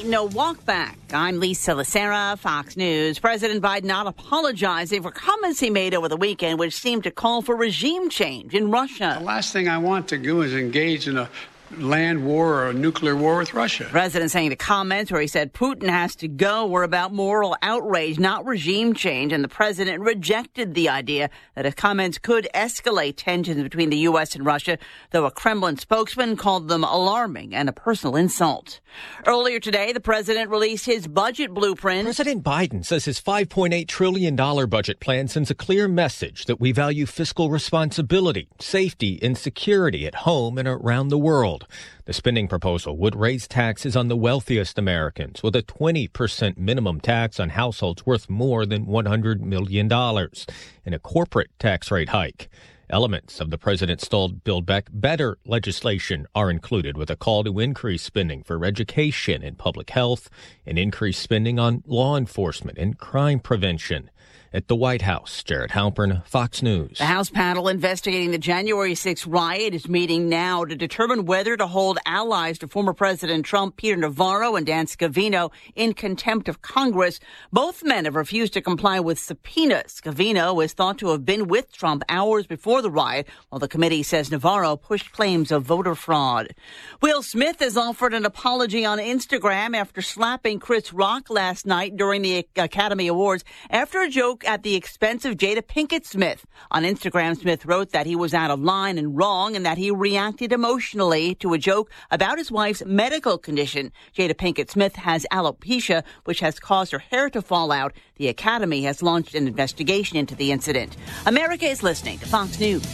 no walk back. I'm Lisa Lacera, Fox News. President Biden not apologizing for comments he made over the weekend, which seemed to call for regime change in Russia. The last thing I want to do is engage in a land war or a nuclear war with Russia. The president saying the comments where he said Putin has to go were about moral outrage, not regime change. And the president rejected the idea that his comments could escalate tensions between the U.S. and Russia, though a Kremlin spokesman called them alarming and a personal insult. Earlier today, the president released his budget blueprint. President Biden says his $5.8 trillion budget plan sends a clear message that we value fiscal responsibility, safety, and security at home and around the world. The spending proposal would raise taxes on the wealthiest Americans with a 20% minimum tax on households worth more than $100 million and a corporate tax rate hike. Elements of the president's stalled Build Back Better legislation are included, with a call to increase spending for education and public health and increase spending on law enforcement and crime prevention. At the White House, Jared Halpern, Fox News. The House panel investigating the January 6th riot is meeting now to determine whether to hold allies to former President Trump, Peter Navarro and Dan Scavino, in contempt of Congress. Both men have refused to comply with subpoenas. Scavino is thought to have been with Trump hours before the riot, while the committee says Navarro pushed claims of voter fraud. Will Smith has offered an apology on Instagram after slapping Chris Rock last night during the Academy Awards after a joke at the expense of Jada Pinkett Smith. On Instagram, Smith wrote that he was out of line and wrong and that he reacted emotionally to a joke about his wife's medical condition. Jada Pinkett Smith has alopecia, which has caused her hair to fall out. The Academy has launched an investigation into the incident. America is listening to Fox News.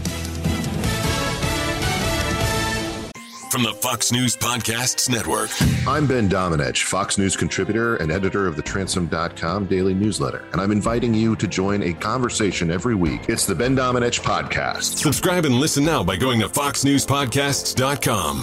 From the Fox News Podcasts Network. I'm Ben Domenech, Fox News contributor and editor of the Transom.com daily newsletter, and I'm inviting you to join a conversation every week. It's the Ben Domenech Podcast. Subscribe and listen now by going to foxnewspodcasts.com.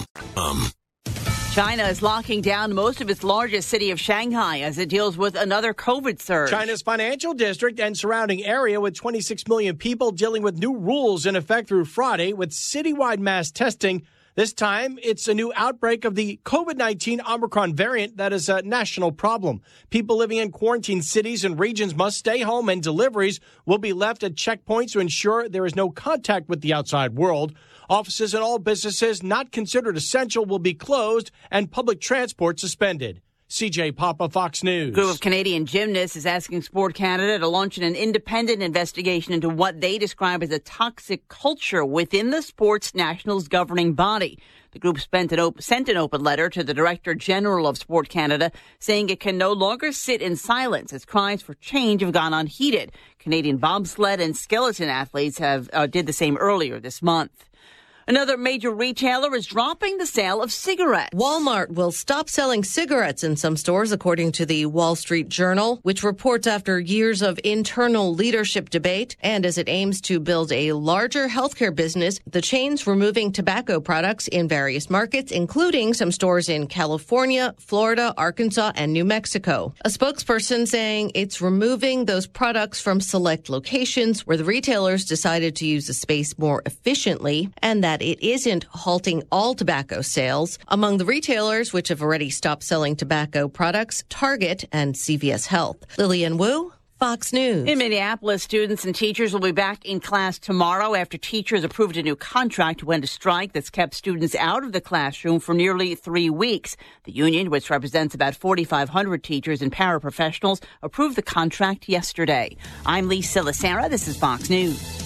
China is locking down most of its largest city of Shanghai as it deals with another COVID surge. China's financial district and surrounding area with 26 million people dealing with new rules in effect through Friday with citywide mass testing. This time, it's a new outbreak of the COVID-19 Omicron variant that is a national problem. People living in quarantine cities and regions must stay home, and deliveries will be left at checkpoints to ensure there is no contact with the outside world. Offices and all businesses not considered essential will be closed and public transport suspended. CJ Papa, Fox News. A group of Canadian gymnasts is asking Sport Canada to launch an independent investigation into what they describe as a toxic culture within the sports nationals governing body. The group sent an open letter to the Director General of Sport Canada saying it can no longer sit in silence as cries for change have gone unheeded. Canadian bobsled and skeleton athletes did the same earlier this month. Another major retailer is dropping the sale of cigarettes. Walmart will stop selling cigarettes in some stores, according to the Wall Street Journal, which reports after years of internal leadership debate and as it aims to build a larger healthcare business, the chain's removing tobacco products in various markets, including some stores in California, Florida, Arkansas, and New Mexico. A spokesperson saying it's removing those products from select locations where the retailers decided to use the space more efficiently, and that it isn't halting all tobacco sales. Among the retailers which have already stopped selling tobacco products, Target and CVS Health. Lillian Wu, Fox News. In Minneapolis, students and teachers will be back in class tomorrow after teachers approved a new contract to end a strike that's kept students out of the classroom for nearly 3 weeks. The union, which represents about 4,500 teachers and paraprofessionals, approved the contract yesterday. I'm Lisa Lacera. This is Fox News.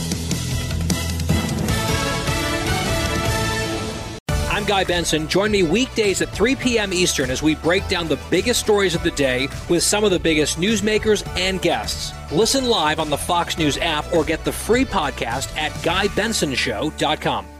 I'm Guy Benson. Join me weekdays at 3 p.m. Eastern as we break down the biggest stories of the day with some of the biggest newsmakers and guests. Listen live on the Fox News app or get the free podcast at GuyBensonShow.com.